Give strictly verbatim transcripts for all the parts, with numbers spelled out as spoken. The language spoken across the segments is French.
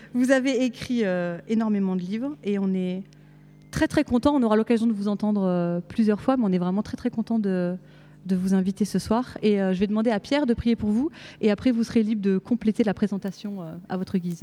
Vous avez écrit euh, énormément de livres et on est très très content. On aura l'occasion de vous entendre euh, plusieurs fois, mais on est vraiment très très content de, de vous inviter ce soir. Et euh, je vais demander à Pierre de prier pour vous et après vous serez libre de compléter la présentation euh, à votre guise.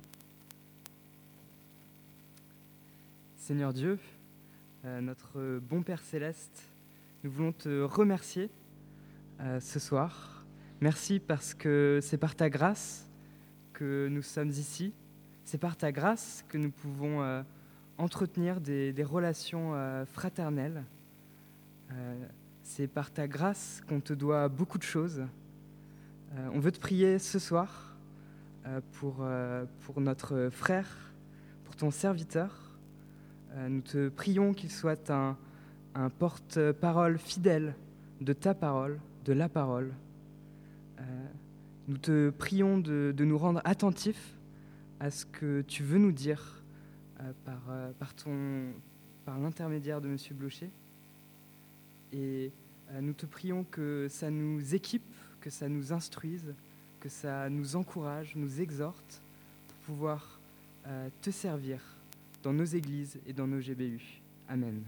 Seigneur Dieu, euh, notre bon Père Céleste, nous voulons te remercier euh, ce soir. Merci parce que c'est par ta grâce que nous sommes ici. C'est par ta grâce que nous pouvons euh, entretenir des, des relations euh, fraternelles. Euh, c'est par ta grâce qu'on te doit beaucoup de choses. Euh, on veut te prier ce soir euh, pour, euh, pour notre frère, pour ton serviteur. Euh, nous te prions qu'il soit un, un porte-parole fidèle de ta parole, de la parole. Euh, nous te prions de, de nous rendre attentifs à ce que tu veux nous dire euh, par, euh, par, ton, par l'intermédiaire de M. Blocher. Et euh, nous te prions que ça nous équipe, que ça nous instruise, que ça nous encourage, nous exhorte pour pouvoir euh, te servir dans nos églises et dans nos G B U. Amen.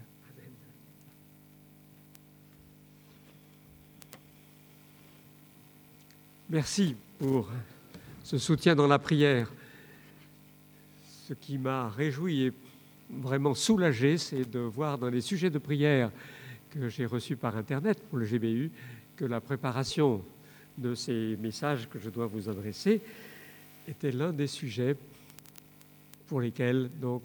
Merci pour ce soutien dans la prière. Ce qui m'a réjoui et vraiment soulagé, c'est de voir dans les sujets de prière que j'ai reçus par Internet pour le G B U que la préparation de ces messages que je dois vous adresser était l'un des sujets pour lesquels donc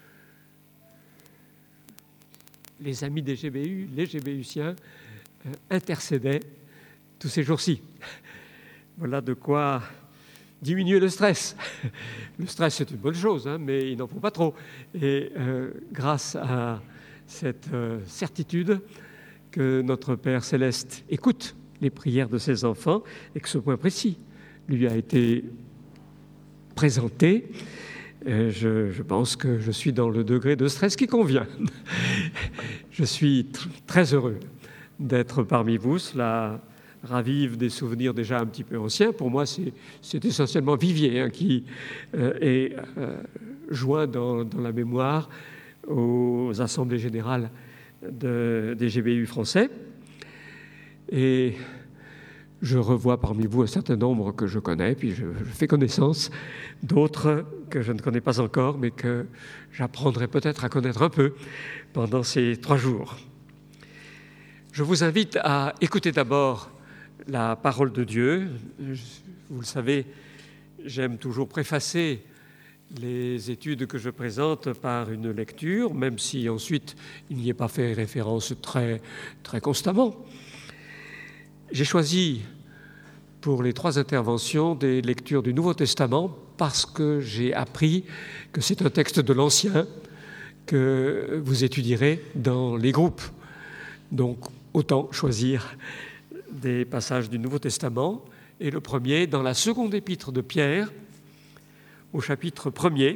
les amis des G B U, les GBUciens, euh, intercédaient tous ces jours-ci. Voilà de quoi diminuer le stress. Le stress, c'est une bonne chose, hein, mais il n'en faut pas trop. Et euh, grâce à cette euh, certitude que notre Père Céleste écoute les prières de ses enfants et que ce point précis lui a été présenté, euh, je, je pense que je suis dans le degré de stress qui convient. Je suis tr- très heureux d'être parmi vous. Cela ravive des souvenirs déjà un petit peu anciens. Pour moi, c'est, c'est essentiellement Vivier hein, qui euh, est euh, joint dans, dans la mémoire aux assemblées générales de, des G B U français. Et je revois parmi vous un certain nombre que je connais, puis je, je fais connaissance d'autres que je ne connais pas encore, mais que j'apprendrai peut-être à connaître un peu pendant ces trois jours. Je vous invite à écouter d'abord la parole de Dieu. Vous le savez, j'aime toujours préfacer les études que je présente par une lecture, même si ensuite il n'y est pas fait référence très, très constamment. J'ai choisi pour les trois interventions des lectures du Nouveau Testament parce que j'ai appris que c'est un texte de l'Ancien que vous étudierez dans les groupes. Donc, autant choisir des passages du Nouveau Testament. Et le premier, dans la seconde épître de Pierre, au chapitre premier,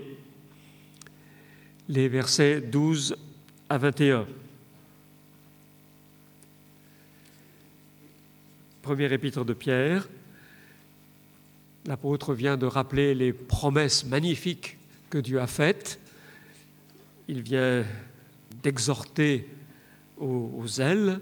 les versets douze à vingt et un. Première épître de Pierre, l'apôtre vient de rappeler les promesses magnifiques que Dieu a faites. Il vient d'exhorter au, au zèle,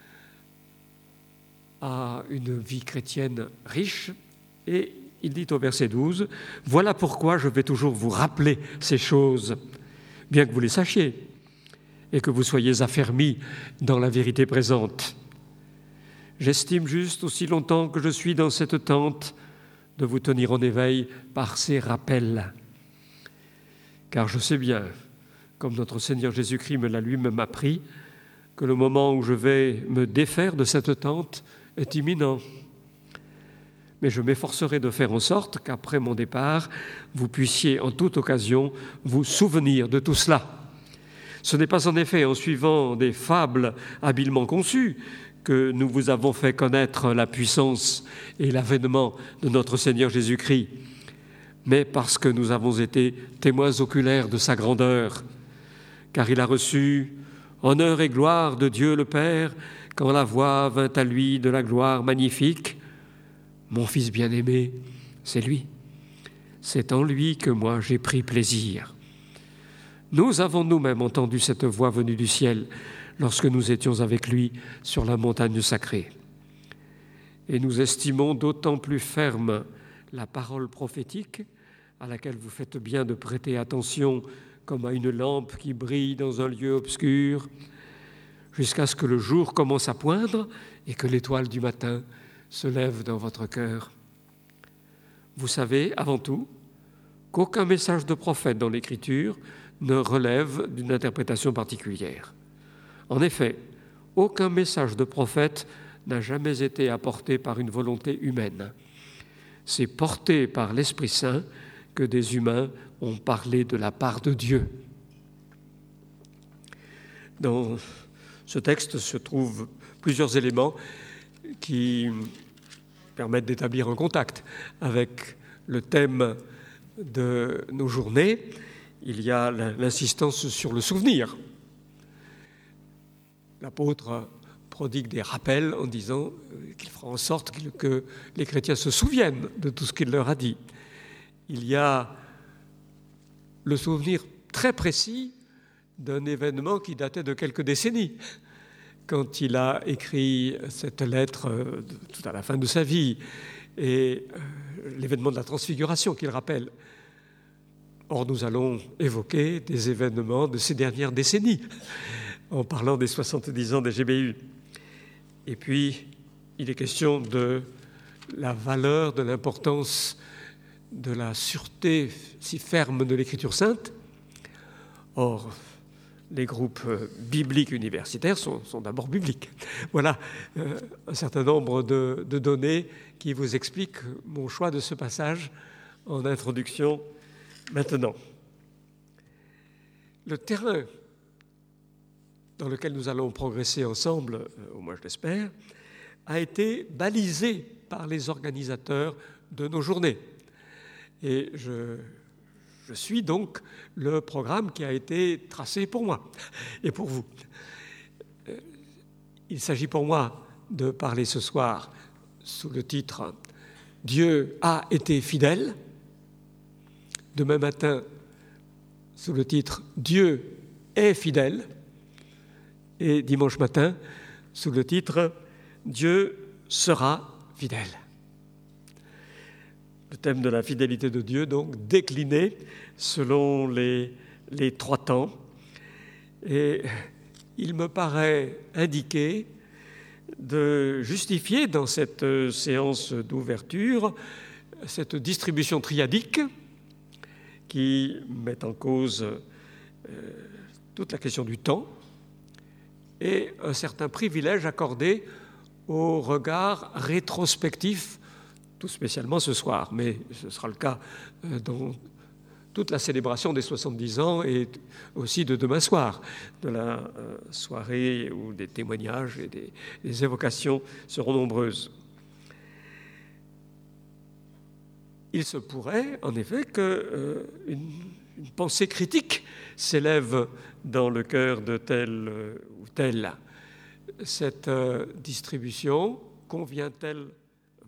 à une vie chrétienne riche, et il dit au verset douze, « Voilà pourquoi je vais toujours vous rappeler ces choses, bien que vous les sachiez, et que vous soyez affermis dans la vérité présente. J'estime juste, aussi longtemps que je suis dans cette tente, de vous tenir en éveil par ces rappels. Car je sais bien, comme notre Seigneur Jésus-Christ me l'a lui-même appris, que le moment où je vais me défaire de cette tente est imminent. Mais je m'efforcerai de faire en sorte qu'après mon départ, vous puissiez en toute occasion vous souvenir de tout cela. Ce n'est pas en effet en suivant des fables habilement conçues que nous vous avons fait connaître la puissance et l'avènement de notre Seigneur Jésus-Christ, mais parce que nous avons été témoins oculaires de sa grandeur, car il a reçu honneur et gloire de Dieu le Père quand la voix vint à lui de la gloire magnifique. Mon Fils bien-aimé, c'est lui. c'est en lui que moi j'ai pris plaisir. Nous avons nous-mêmes entendu cette voix venue du ciel lorsque nous étions avec lui sur la montagne sacrée. Et nous estimons d'autant plus ferme la parole prophétique à laquelle vous faites bien de prêter attention comme à une lampe qui brille dans un lieu obscur, jusqu'à ce que le jour commence à poindre et que l'étoile du matin se lève dans votre cœur. Vous savez, avant tout, qu'aucun message de prophète dans l'Écriture ne relève d'une interprétation particulière. En effet, aucun message de prophète n'a jamais été apporté par une volonté humaine. C'est porté par l'Esprit Saint que des humains ont parlé de la part de Dieu. Dans ce texte se trouvent plusieurs éléments qui permettent d'établir un contact avec le thème de nos journées. Il y a l'insistance sur le souvenir. L'apôtre prodigue des rappels en disant qu'il fera en sorte que les chrétiens se souviennent de tout ce qu'il leur a dit. Il y a le souvenir très précis d'un événement qui datait de quelques décennies, quand il a écrit cette lettre tout à la fin de sa vie, et l'événement de la transfiguration qu'il rappelle. Or, nous allons évoquer des événements de ces dernières décennies, en parlant des soixante-dix ans des G B U. Et puis, il est question de la valeur, de l'importance de la sûreté si ferme de l'Écriture sainte. Or, les groupes bibliques universitaires sont, sont d'abord bibliques. Voilà euh, un certain nombre de, de données qui vous expliquent mon choix de ce passage en introduction maintenant. Le terrain dans lequel nous allons progresser ensemble, euh, au moins je l'espère, a été balisé par les organisateurs de nos journées. Et je, je suis donc le programme qui a été tracé pour moi et pour vous. Euh, il s'agit pour moi de parler ce soir sous le titre « Dieu a été fidèle ». Demain matin, sous le titre « Dieu est fidèle ». Et dimanche matin, sous le titre « Dieu sera fidèle ». Le thème de la fidélité de Dieu, donc, décliné selon les, les trois temps. Et il me paraît indiqué de justifier dans cette séance d'ouverture cette distribution triadique qui met en cause euh, toute la question du temps et un certain privilège accordé au regard rétrospectif, tout spécialement ce soir, mais ce sera le cas dans toute la célébration des soixante-dix ans et aussi de demain soir, de la soirée où des témoignages et des, des évocations seront nombreuses. Il se pourrait, en effet, qu'une euh, une pensée critique s'élève dans le cœur de tel ou tel. Cette euh, distribution convient-elle vraiment ?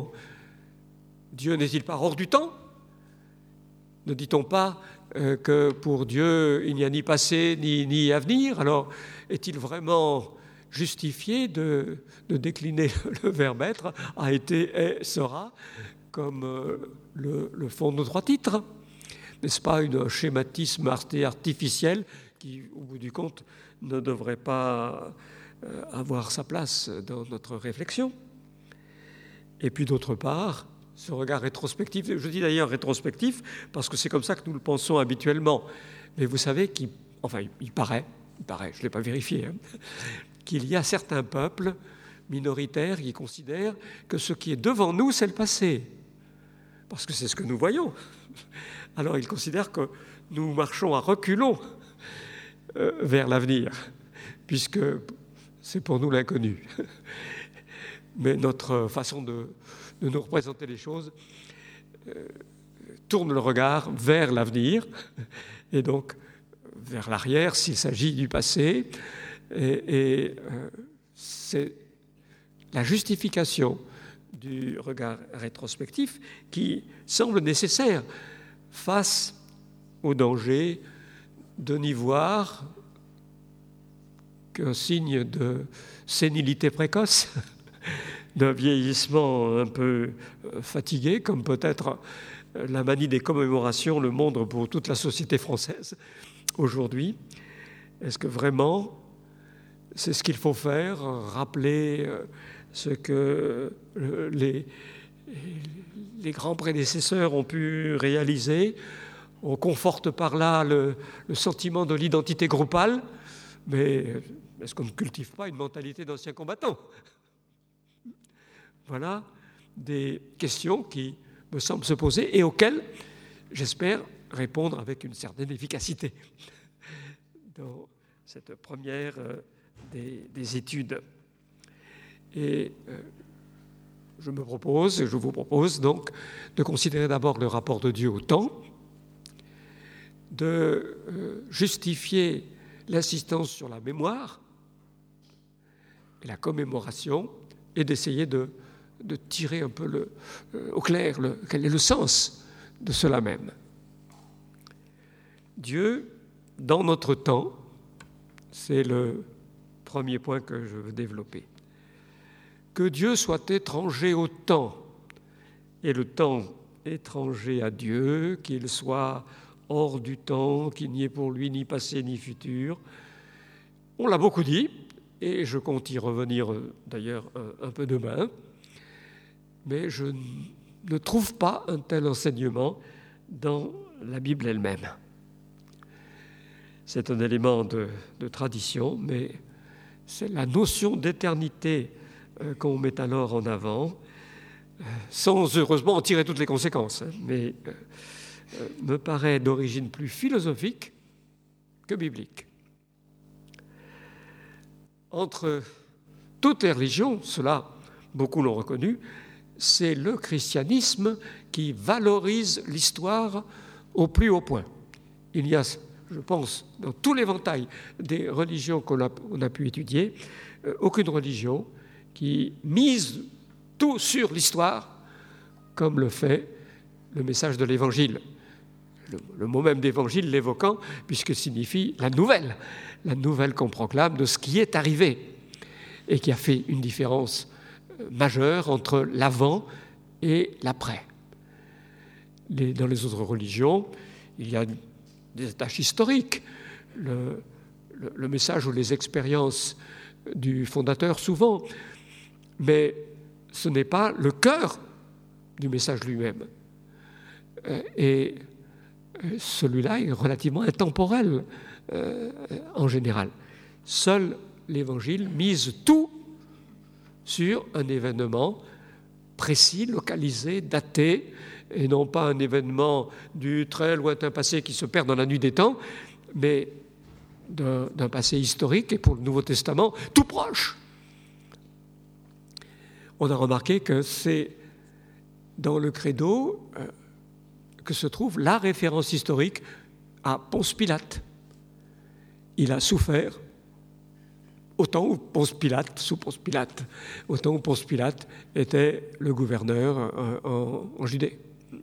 Dieu n'est-il pas hors du temps ? Ne dit-on pas euh, que pour Dieu, il n'y a ni passé ni, ni avenir ? Alors, est-il vraiment justifié de, de décliner le verbe être, a été, est, sera, comme euh, le, le font nos trois titres ? N'est-ce pas un schématisme artificiel qui, au bout du compte, ne devrait pas euh, avoir sa place dans notre réflexion ? Et puis, d'autre part, ce regard rétrospectif, je dis d'ailleurs rétrospectif parce que c'est comme ça que nous le pensons habituellement. Mais vous savez qu'il, enfin, il paraît, il paraît, je ne l'ai pas vérifié, hein, qu'il y a certains peuples minoritaires qui considèrent que ce qui est devant nous, c'est le passé. Parce que c'est ce que nous voyons. Alors ils considèrent que nous marchons à reculons euh, vers l'avenir, puisque c'est pour nous l'inconnu. Mais notre façon de, de nous représenter les choses euh, tourne le regard vers l'avenir, et donc vers l'arrière s'il s'agit du passé. Et, et euh, c'est la justification du regard rétrospectif qui semble nécessaire face au danger de n'y voir qu'un signe de sénilité précoce, d'un vieillissement un peu fatigué, comme peut-être la manie des commémorations le montre pour toute la société française aujourd'hui. Est-ce que vraiment c'est ce qu'il faut faire, rappeler ce que les, les grands prédécesseurs ont pu réaliser? On conforte par là le, le sentiment de l'identité groupale, mais est-ce qu'on ne cultive pas une mentalité d'ancien combattant? Voilà des questions qui me semblent se poser et auxquelles j'espère répondre avec une certaine efficacité dans cette première des, des études. Et euh, je me propose, je vous propose donc de considérer d'abord le rapport de Dieu au temps, de euh, justifier l'insistance sur la mémoire et la commémoration et d'essayer de, de tirer un peu le, euh, au clair le, quel est le sens de cela même. Dieu, dans notre temps, c'est le premier point que je veux développer. Que Dieu soit étranger au temps et le temps étranger à Dieu, qu'il soit hors du temps, qu'il n'y ait pour lui ni passé ni futur. On l'a beaucoup dit, et je compte y revenir d'ailleurs un, un peu demain, mais je ne trouve pas un tel enseignement dans la Bible elle-même. C'est un élément de, de tradition, mais c'est la notion d'éternité euh, qu'on met alors en avant, euh, sans heureusement en tirer toutes les conséquences, hein, mais euh, euh, me paraît d'origine plus philosophique que biblique. Entre toutes les religions, cela, beaucoup l'ont reconnu, c'est le christianisme qui valorise l'histoire au plus haut point. Il y a, je pense, dans tout l'éventail des religions qu'on a, on a pu étudier, euh, aucune religion qui mise tout sur l'histoire, comme le fait le message de l'Évangile. Le, le mot même d'évangile l'évoquant, puisque signifie la nouvelle, la nouvelle qu'on proclame de ce qui est arrivé et qui a fait une différence majeure entre l'avant et l'après. Les, dans les autres religions, il y a des tâches historiques, le, le, le message ou les expériences du fondateur souvent, mais ce n'est pas le cœur du message lui-même. Et celui-là est relativement intemporel euh, en général. Seul l'Évangile mise tout sur un événement précis, localisé, daté, et non pas un événement du très lointain passé qui se perd dans la nuit des temps, mais d'un, d'un passé historique, et pour le Nouveau Testament, tout proche. On a remarqué que c'est dans le credo euh, que se trouve la référence historique à Ponce Pilate. Il a souffert au temps où Ponce Pilate, sous Ponce Pilate, au temps où Ponce Pilate était le gouverneur euh, en, en Judée.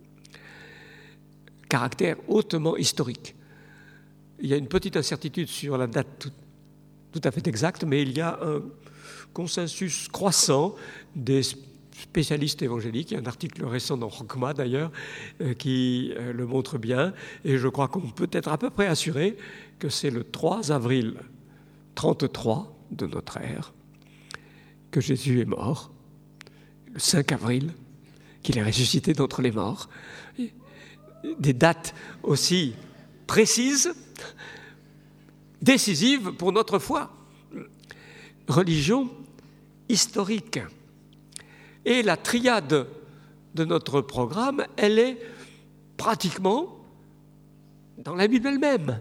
Caractère hautement historique. Il y a une petite incertitude sur la date tout, tout à fait exacte, mais il y a un consensus croissant des spécialistes évangéliques. Il y a un article récent dans Rockma d'ailleurs euh, qui euh, le montre bien, et je crois qu'on peut être à peu près assuré que c'est le trois avril trente-trois de notre ère que Jésus est mort, le cinq avril qu'il est ressuscité d'entre les morts. Des dates aussi précises, décisives pour notre foi. Religion historique. Et la triade de notre programme, elle est pratiquement dans la Bible elle-même.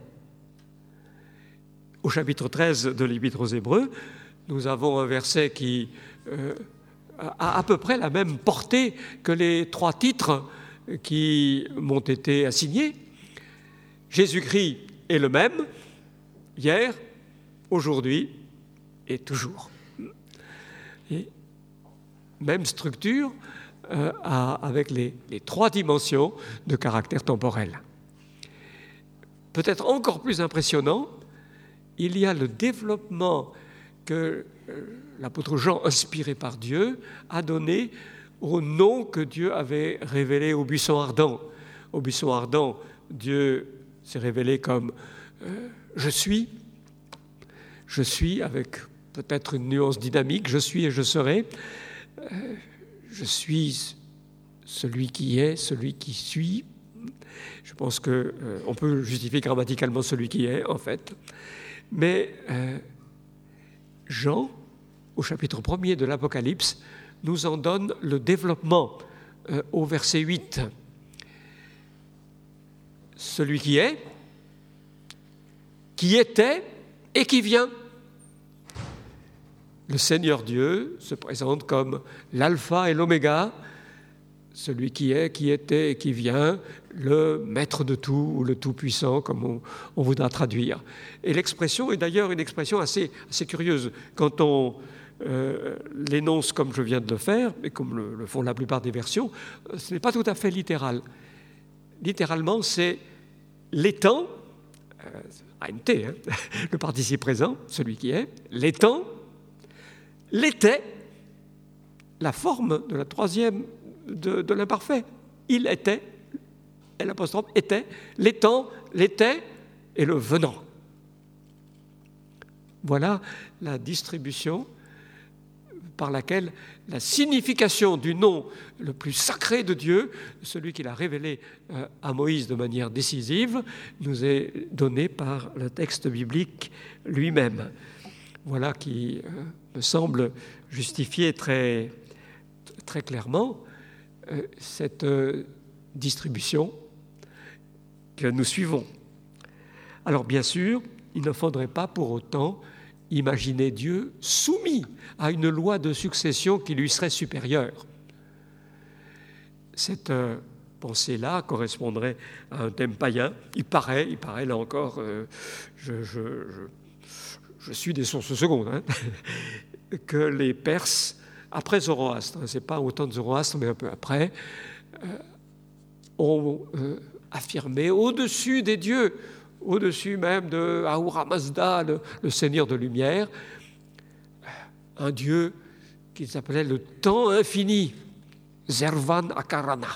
Au chapitre treize de l'Épître aux Hébreux, nous avons un verset qui euh, a à peu près la même portée que les trois titres qui m'ont été assignés. Jésus-Christ est le même, hier, aujourd'hui et toujours. Et même structure euh, à, avec les, les trois dimensions de caractère temporel. Peut-être encore plus impressionnant, il y a le développement que euh, l'apôtre Jean, inspiré par Dieu, a donné au nom que Dieu avait révélé au buisson ardent. Au buisson ardent, Dieu s'est révélé comme euh, « je suis ». Je suis avec peut-être une nuance dynamique, je suis et je serai. Euh, je suis celui qui est, celui qui suit. Je pense qu'on euh, peut justifier grammaticalement celui qui est, en fait. Mais euh, Jean, au chapitre premier de l'Apocalypse, nous en donne le développement euh, au verset huit. Celui qui est, qui était et qui vient. Le Seigneur Dieu se présente comme l'alpha et l'oméga, celui qui est, qui était et qui vient, le maître de tout ou le tout-puissant, comme on, on voudra traduire. Et l'expression est d'ailleurs une expression assez, assez curieuse. Quand on euh, l'énonce comme je viens de le faire, et comme le, le font la plupart des versions, ce n'est pas tout à fait littéral. Littéralement, c'est l'étant, euh, A N T, hein, le participe présent, celui qui est, l'étant, l'était, la forme de la troisième de, de l'imparfait. Il était, et l'apostrophe était, l'étant, l'était et le venant. Voilà la distribution par laquelle la signification du nom le plus sacré de Dieu, celui qu'il a révélé à Moïse de manière décisive, nous est donnée par le texte biblique lui-même. Voilà qui euh, me semble justifier très, très clairement euh, cette euh, distribution que nous suivons. Alors bien sûr, il ne faudrait pas pour autant imaginer Dieu soumis à une loi de succession qui lui serait supérieure. Cette euh, pensée-là correspondrait à un thème païen. Il paraît, il paraît là encore, euh, je... je, je Je suis des sources secondes, hein, que les Perses, après Zoroastre, hein, ce n'est pas autant de Zoroastre, mais un peu après, euh, ont euh, affirmé au-dessus des dieux, au-dessus même de Ahura Mazda, le, le Seigneur de lumière, un dieu qu'ils appelaient le temps infini, Zervan Akarana.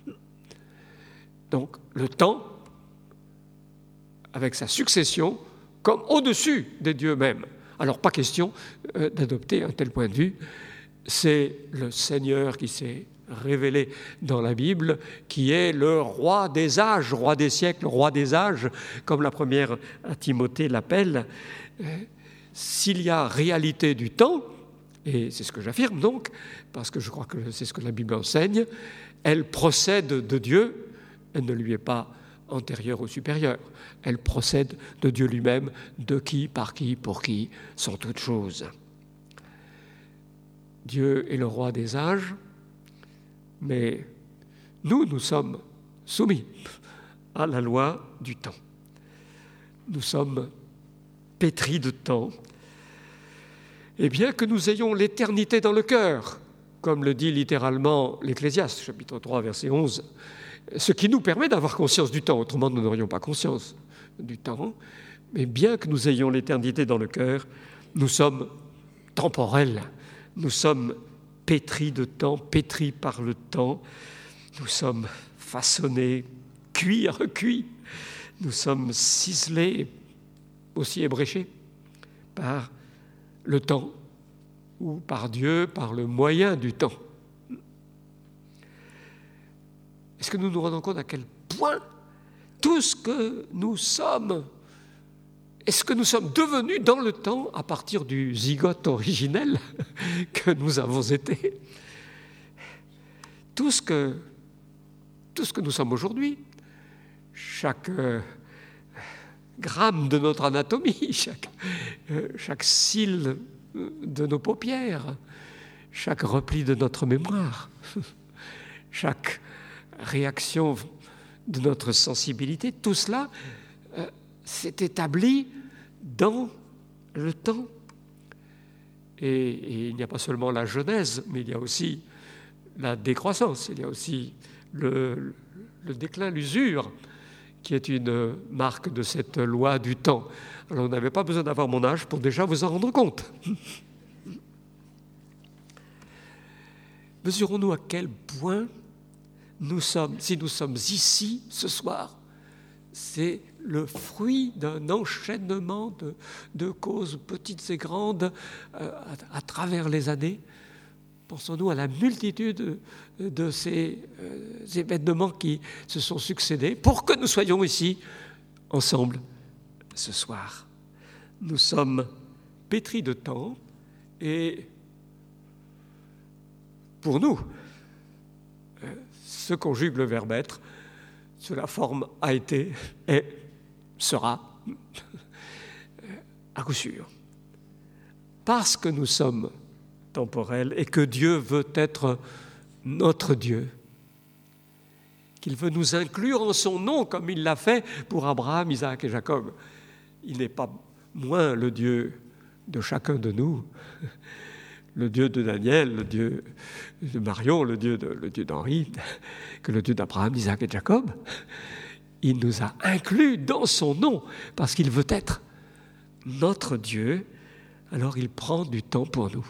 Donc le temps, avec sa succession, comme au-dessus des dieux mêmes. Alors, pas question euh, d'adopter un tel point de vue. C'est le Seigneur qui s'est révélé dans la Bible, qui est le roi des âges, roi des siècles, roi des âges, comme la première à Timothée l'appelle. Euh, s'il y a réalité du temps, et c'est ce que j'affirme donc, parce que je crois que c'est ce que la Bible enseigne, elle procède de Dieu, elle ne lui est pas antérieure ou supérieure. Elle procède de Dieu lui-même, de qui, par qui, pour qui, sont toutes choses. Dieu est le roi des âges, mais nous, nous sommes soumis à la loi du temps. Nous sommes pétris de temps. Et bien que nous ayons l'éternité dans le cœur, comme le dit littéralement l'Ecclésiaste, chapitre trois, verset onze, ce qui nous permet d'avoir conscience du temps, autrement nous n'aurions pas conscience du temps, mais bien que nous ayons l'éternité dans le cœur, nous sommes temporels, nous sommes pétris de temps, pétris par le temps, nous sommes façonnés, cuits, recuits, nous sommes ciselés, aussi ébréchés par le temps ou par Dieu, par le moyen du temps. Est-ce que nous nous rendons compte à quel point tout ce que nous sommes, est-ce que nous sommes devenus dans le temps à partir du zygote originel que nous avons été? Tout ce que, tout ce que nous sommes aujourd'hui, chaque euh, gramme de notre anatomie, chaque, euh, chaque cils de nos paupières, chaque repli de notre mémoire, chaque réaction de notre sensibilité, tout cela euh, s'est établi dans le temps. Et, et il n'y a pas seulement la genèse, mais il y a aussi la décroissance, il y a aussi le, le déclin, l'usure, qui est une marque de cette loi du temps. Alors vous n'avez pas besoin d'avoir mon âge pour déjà vous en rendre compte. Mesurons-nous à quel point nous sommes, si nous sommes ici ce soir, c'est le fruit d'un enchaînement de, de causes petites et grandes euh, à, à travers les années. Pensons-nous à la multitude de ces euh, événements qui se sont succédés pour que nous soyons ici ensemble ce soir. Nous sommes pétris de temps et pour nous, euh, se conjugue le verbe être, sous la forme a été, est, sera, à coup sûr. Parce que nous sommes temporels et que Dieu veut être notre Dieu, qu'il veut nous inclure en son nom comme il l'a fait pour Abraham, Isaac et Jacob. Il n'est pas moins le Dieu de chacun de nous, le Dieu de Daniel, le Dieu de Marion, le Dieu de, le Dieu d'Henri, que le Dieu d'Abraham, d'Isaac et de Jacob. Il nous a inclus dans son nom parce qu'il veut être notre Dieu. Alors il prend du temps pour nous.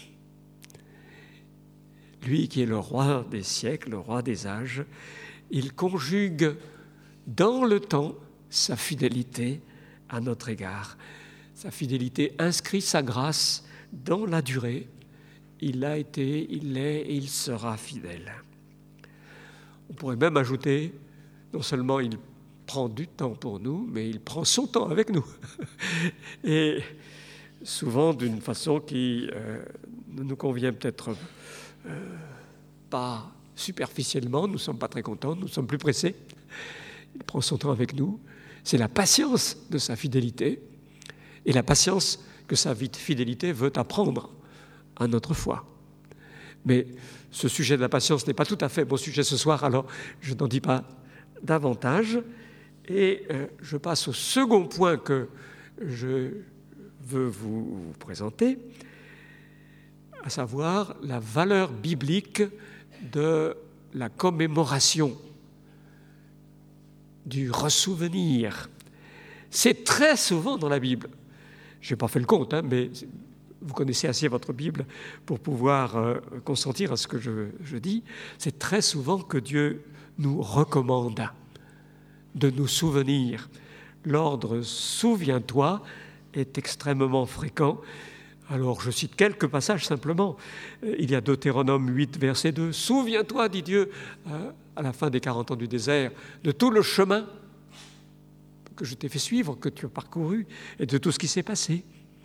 Lui qui est le roi des siècles, le roi des âges, il conjugue dans le temps sa fidélité à notre égard. Sa fidélité inscrit sa grâce dans la durée. Il a été, il est et il sera fidèle. On pourrait même ajouter, non seulement il prend du temps pour nous, mais il prend son temps avec nous. Et souvent d'une façon qui euh, ne nous convient peut-être euh, pas superficiellement, nous ne sommes pas très contents, nous sommes plus pressés. Il prend son temps avec nous. C'est la patience de sa fidélité et la patience que sa fidélité veut apprendre à notre foi. Mais ce sujet de la patience n'est pas tout à fait mon sujet ce soir, alors je n'en dis pas davantage. Et euh, je passe au second point que je veux vous, vous présenter, à savoir la valeur biblique de la commémoration, du ressouvenir. C'est très souvent dans la Bible. Je n'ai pas fait le compte, hein, mais vous connaissez assez votre Bible pour pouvoir euh, consentir à ce que je, je dis. C'est très souvent que Dieu nous recommande de nous souvenir. L'ordre « souviens-toi » est extrêmement fréquent. Alors, je cite quelques passages simplement. Il y a Deutéronome huit, verset deux. « Souviens-toi, dit Dieu, euh, à la fin des quarante ans du désert, de tout le chemin que je t'ai fait suivre, que tu as parcouru, et de tout ce qui s'est passé. »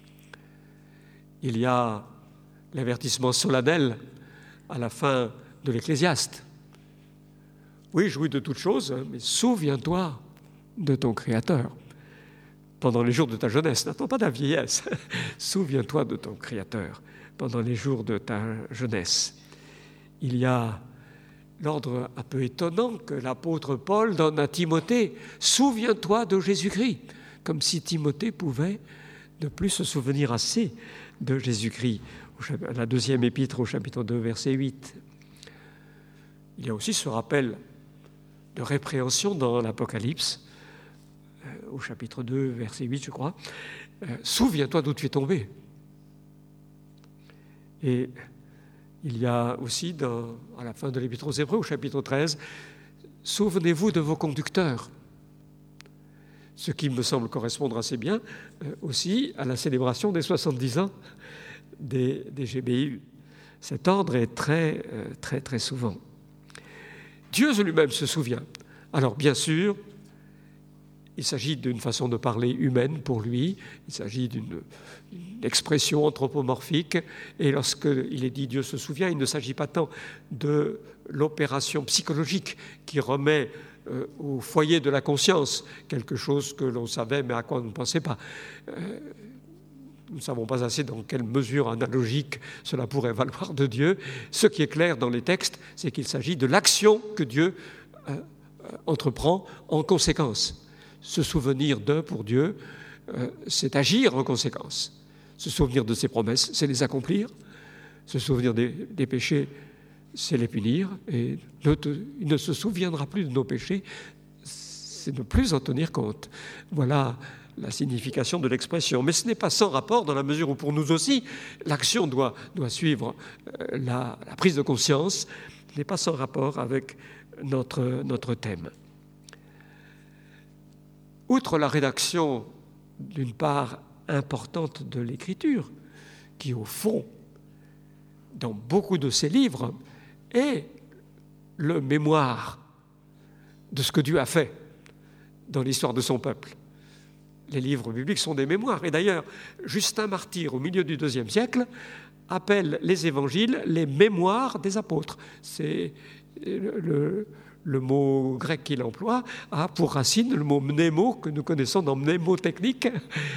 Il y a l'avertissement solennel à la fin de l'Ecclésiaste. Oui, jouis de toutes choses, mais souviens-toi de ton Créateur. Pendant les jours de ta jeunesse, n'attends pas ta vieillesse. Souviens-toi de ton Créateur pendant les jours de ta jeunesse. Il y a l'ordre un peu étonnant que l'apôtre Paul donne à Timothée. Souviens-toi de Jésus-Christ, comme si Timothée pouvait ne plus se souvenir assez de Jésus-Christ. La deuxième épître au chapitre deux, verset huit. Il y a aussi ce rappel de répréhension dans l'Apocalypse, euh, au chapitre deux, verset huit, je crois. Euh, Souviens-toi d'où tu es tombé. Et il y a aussi, dans, à la fin de l'Épître aux Hébreux, au chapitre treize, souvenez-vous de vos conducteurs. Ce qui me semble correspondre assez bien euh, aussi à la célébration des soixante-dix ans des, des G B U. Cet ordre est très, euh, très, très souvent. Dieu lui-même se souvient. Alors, bien sûr, il s'agit d'une façon de parler humaine pour lui, il s'agit d'une, d'une expression anthropomorphique, et lorsqu'il est dit « Dieu se souvient », il ne s'agit pas tant de l'opération psychologique qui remet euh, au foyer de la conscience quelque chose que l'on savait mais à quoi on ne pensait pas. Euh, nous ne savons pas assez dans quelle mesure analogique cela pourrait valoir de Dieu. Ce qui est clair dans les textes, c'est qu'il s'agit de l'action que Dieu euh, entreprend en conséquence. Se souvenir d'eux pour Dieu, euh, c'est agir en conséquence. Se souvenir de ses promesses, c'est les accomplir. Se souvenir des, des péchés, c'est les punir. Et ne te, il ne se souviendra plus de nos péchés, c'est ne plus en tenir compte. Voilà la signification de l'expression. Mais ce n'est pas sans rapport dans la mesure où pour nous aussi, l'action doit, doit suivre la, la prise de conscience. Ce n'est pas sans rapport avec notre, notre thème. Outre la rédaction, d'une part importante de l'écriture, qui au fond, dans beaucoup de ces livres, est le mémoire de ce que Dieu a fait dans l'histoire de son peuple. Les livres bibliques sont des mémoires. Et d'ailleurs, Justin Martyr, au milieu du deuxième siècle, appelle les évangiles les mémoires des apôtres. C'est le, le, le mot grec qu'il emploie a pour racine le mot mnémo que nous connaissons dans mnémotechnique.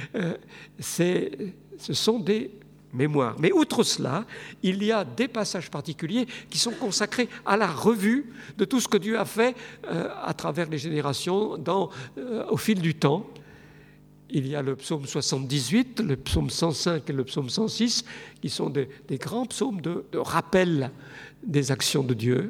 C'est, ce sont des mémoires. Mais outre cela, il y a des passages particuliers qui sont consacrés à la revue de tout ce que Dieu a fait euh, à travers les générations dans, euh, au fil du temps. Il y a le psaume soixante-dix-huit, le psaume cent cinq et le psaume cent six, qui sont des, des grands psaumes de, de rappel des actions de Dieu.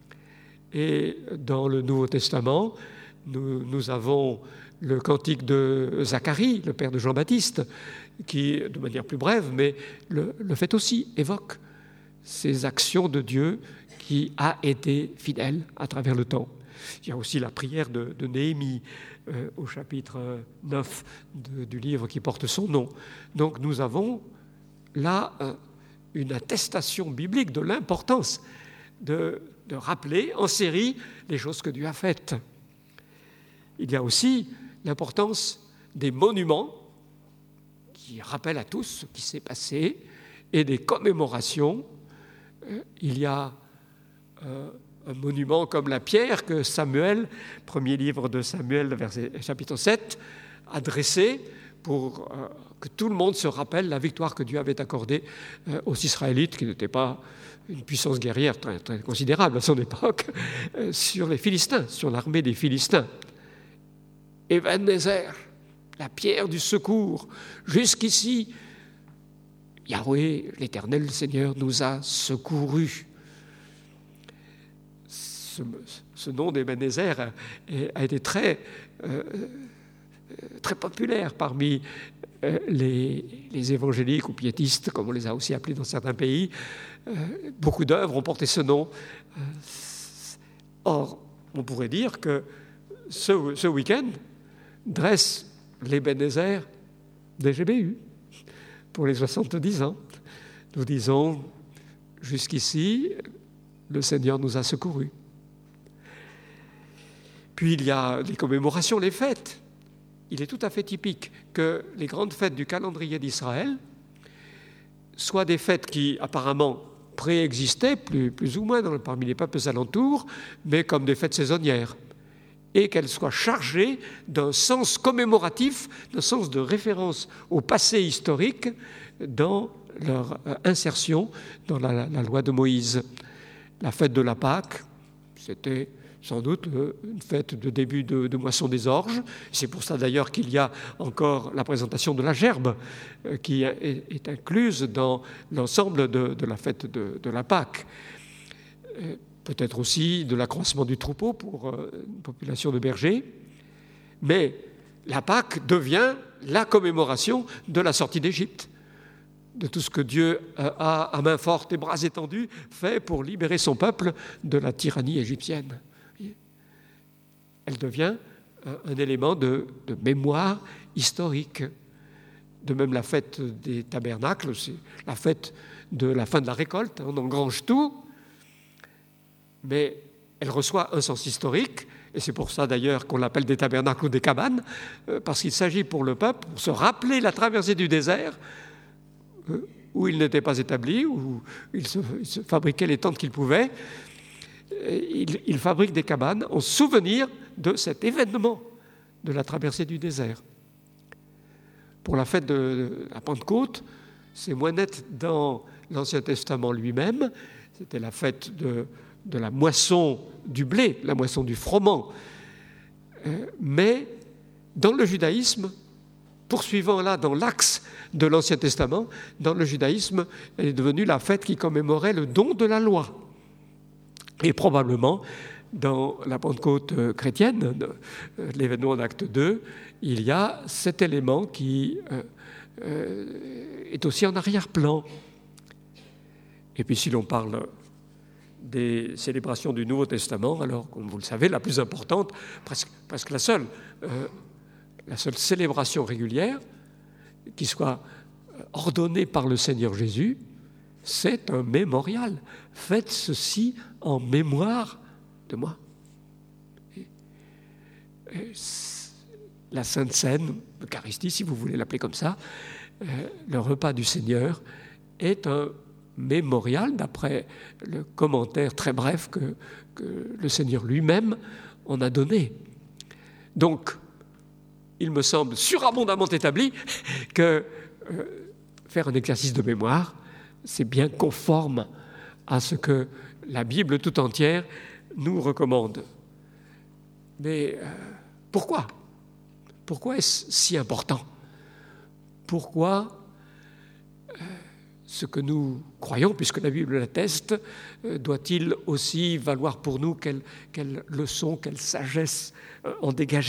Et dans le Nouveau Testament, nous, nous avons le cantique de Zacharie, le père de Jean-Baptiste, qui, de manière plus brève, mais le, le fait aussi, évoque ces actions de Dieu qui a été fidèle à travers le temps. Il y a aussi la prière de, de Néhémie euh, au chapitre neuf de, du livre qui porte son nom. Donc nous avons là euh, une attestation biblique de l'importance de, de rappeler en série les choses que Dieu a faites. Il y a aussi l'importance des monuments qui rappellent à tous ce qui s'est passé et des commémorations. Euh, il y a euh, un monument comme la pierre que Samuel, premier livre de Samuel, verset, chapitre sept, a dressé pour euh, que tout le monde se rappelle la victoire que Dieu avait accordée euh, aux Israélites, qui n'étaient pas une puissance guerrière très, très considérable à son époque, euh, sur les Philistins, sur l'armée des Philistins. Ebenezer, la pierre du secours, jusqu'ici, Yahweh, l'Éternel, le Seigneur, nous a secourus. Ce, ce nom d'Ebenezer a, a été très, euh, très populaire parmi euh, les, les évangéliques ou piétistes, comme on les a aussi appelés dans certains pays. Euh, beaucoup d'œuvres ont porté ce nom. Euh, or, on pourrait dire que ce, ce week-end dresse l'Ebenezer des G B U pour les soixante-dix ans. Nous disons, jusqu'ici, le Seigneur nous a secourus. Puis il y a les commémorations, les fêtes. Il est tout à fait typique que les grandes fêtes du calendrier d'Israël soient des fêtes qui apparemment préexistaient, plus, plus ou moins dans, parmi les peuples alentours, mais comme des fêtes saisonnières, et qu'elles soient chargées d'un sens commémoratif, d'un sens de référence au passé historique dans leur insertion dans la, la loi de Moïse. La fête de la Pâque, c'était sans doute une fête de début de, de moisson des orges. C'est pour ça d'ailleurs qu'il y a encore la présentation de la gerbe qui est, est incluse dans l'ensemble de, de la fête de, de la Pâque. Peut-être aussi de l'accroissement du troupeau pour une population de bergers. Mais la Pâque devient la commémoration de la sortie d'Égypte, de tout ce que Dieu a, à main forte et bras étendus, fait pour libérer son peuple de la tyrannie égyptienne. Elle devient un élément de, de mémoire historique. De même, la fête des tabernacles, c'est la fête de la fin de la récolte, on engrange tout, mais elle reçoit un sens historique, et c'est pour ça d'ailleurs qu'on l'appelle des tabernacles ou des cabanes, parce qu'il s'agit pour le peuple, pour se rappeler la traversée du désert, où il n'était pas établi, où il se, il se fabriquait les tentes qu'il pouvait. Il, il fabrique des cabanes en souvenir de cet événement de la traversée du désert. Pour la fête de la Pentecôte, c'est moins net dans l'Ancien Testament lui-même. C'était la fête de, de la moisson du blé, la moisson du froment. Euh, mais dans le judaïsme, poursuivant là dans l'axe de l'Ancien Testament, dans le judaïsme, elle est devenue la fête qui commémorait le don de la loi. Et probablement, dans la Pentecôte chrétienne, l'événement d'acte deux, il y a cet élément qui euh, euh, est aussi en arrière-plan. Et puis si l'on parle des célébrations du Nouveau Testament, alors, comme vous le savez, la plus importante, presque, presque la seule, euh, la seule célébration régulière qui soit ordonnée par le Seigneur Jésus, c'est un mémorial. Faites ceci en mémoire de moi. Et, et la Sainte Seine, l'Eucharistie, si vous voulez l'appeler comme ça, euh, le repas du Seigneur est un mémorial, d'après le commentaire très bref que, que le Seigneur lui-même en a donné. Donc, il me semble surabondamment établi que euh, faire un exercice de mémoire, c'est bien conforme à ce que la Bible tout entière nous recommande. Mais euh, pourquoi ? Pourquoi est-ce si important ? Pourquoi euh, ce que nous croyons, puisque la Bible l'atteste, euh, doit-il aussi valoir pour nous quelle, quelle leçon, quelle sagesse euh, en dégager ?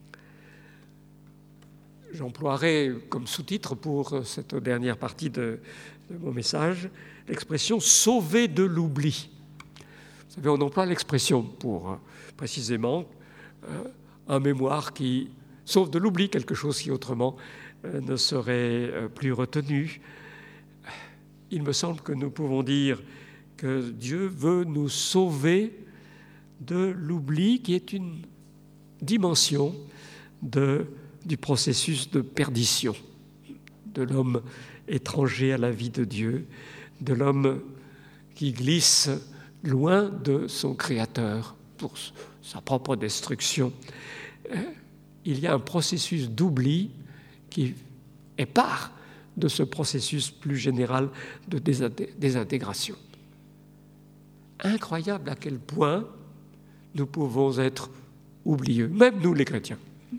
J'emploierai comme sous-titre pour cette dernière partie de, de mon message l'expression « sauver de l'oubli ». Vous savez, on emploie l'expression pour euh, précisément euh, un mémoire qui sauve de l'oubli, quelque chose qui autrement euh, ne serait euh, plus retenu. Il me semble que nous pouvons dire que Dieu veut nous sauver de l'oubli, qui est une dimension de du processus de perdition de l'homme étranger à la vie de Dieu, de l'homme qui glisse loin de son Créateur pour sa propre destruction. Il y a un processus d'oubli qui est part de ce processus plus général de désintégration. Incroyable à quel point nous pouvons être oublieux, même nous les chrétiens.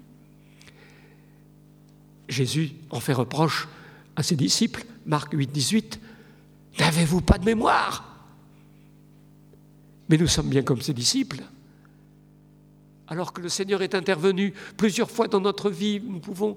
Jésus en fait reproche à ses disciples, Marc huit, dix-huit, « N'avez-vous pas de mémoire ?» Mais nous sommes bien comme ses disciples. Alors que le Seigneur est intervenu plusieurs fois dans notre vie, nous pouvons,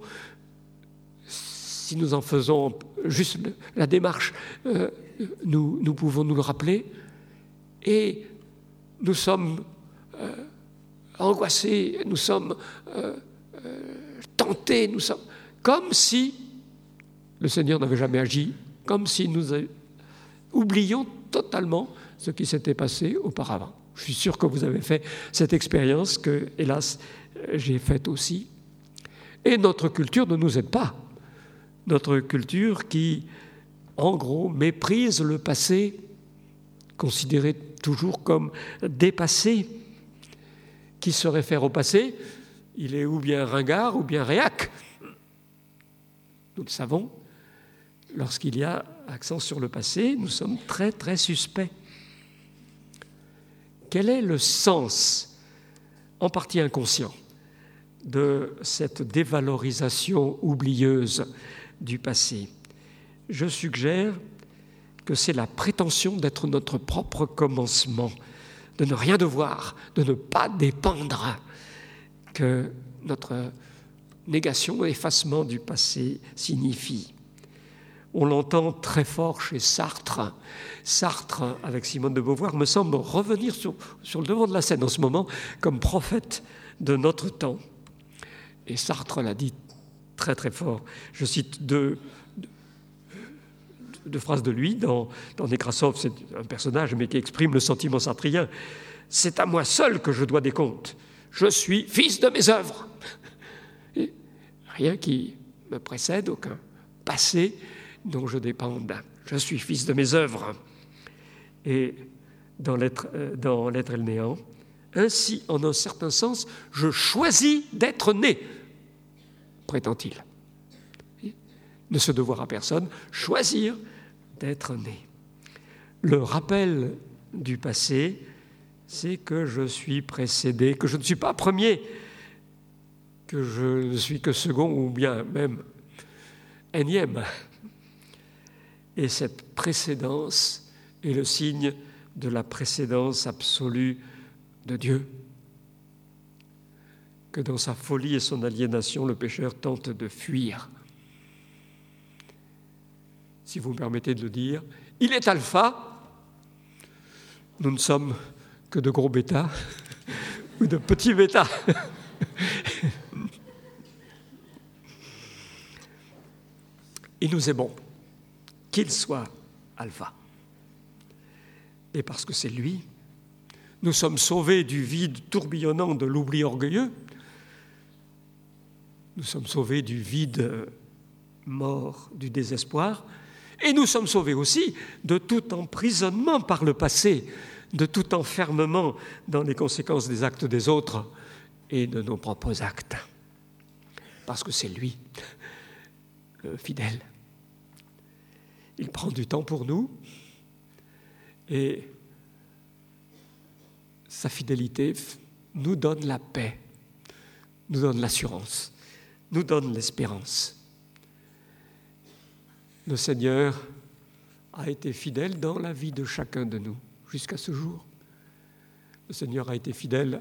si nous en faisons juste la démarche, euh, nous, nous pouvons nous le rappeler. Et nous sommes euh, angoissés, nous sommes euh, euh, tentés, nous sommes... comme si le Seigneur n'avait jamais agi, comme si nous oublions totalement ce qui s'était passé auparavant. Je suis sûr que vous avez fait cette expérience que, hélas, j'ai faite aussi. Et notre culture ne nous aide pas. Notre culture qui, en gros, méprise le passé, considéré toujours comme dépassé, qui se réfère au passé, il est ou bien ringard ou bien réac. Nous le savons, lorsqu'il y a accent sur le passé, nous sommes très, très suspects. Quel est le sens, en partie inconscient, de cette dévalorisation oublieuse du passé ? Je suggère que c'est la prétention d'être notre propre commencement, de ne rien devoir, de ne pas dépendre, que notre négation, effacement du passé signifie. On l'entend très fort chez Sartre. Sartre, avec Simone de Beauvoir, me semble revenir sur, sur le devant de la scène en ce moment comme prophète de notre temps. Et Sartre l'a dit très très fort. Je cite deux, deux, deux phrases de lui. Dans, dans Nekrasov, c'est un personnage mais qui exprime le sentiment sartrien. « C'est à moi seul que je dois des comptes. Je suis fils de mes œuvres. » Rien qui me précède, aucun passé dont je dépende. Je suis fils de mes œuvres. Et dans l'être, euh, dans l'être et le néant, ainsi, en un certain sens, je choisis d'être né, prétend-il. Ne se devoir à personne, choisir d'être né. Le rappel du passé, c'est que je suis précédé, que je ne suis pas premier, que je ne suis que second ou bien même énième. Et cette précédence est le signe de la précédence absolue de Dieu, que dans sa folie et son aliénation, le pécheur tente de fuir. Si vous me permettez de le dire, il est alpha, nous ne sommes que de gros bêta ou de petits bêta. Il nous est bon qu'il soit alpha. Et parce que c'est lui, nous sommes sauvés du vide tourbillonnant de l'oubli orgueilleux. Nous sommes sauvés du vide mort, du désespoir. Et nous sommes sauvés aussi de tout emprisonnement par le passé, de tout enfermement dans les conséquences des actes des autres et de nos propres actes. Parce que c'est lui, le fidèle. Il prend du temps pour nous et sa fidélité nous donne la paix, nous donne l'assurance, nous donne l'espérance. Le Seigneur a été fidèle dans la vie de chacun de nous jusqu'à ce jour. Le Seigneur a été fidèle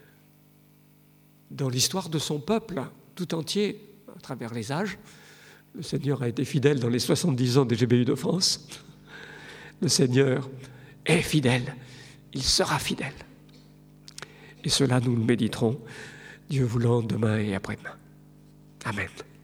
dans l'histoire de son peuple tout entier, à travers les âges. Le Seigneur a été fidèle dans les soixante-dix ans des G B U de France. Le Seigneur est fidèle, il sera fidèle. Et cela, nous le méditerons, Dieu voulant, demain et après-demain. Amen.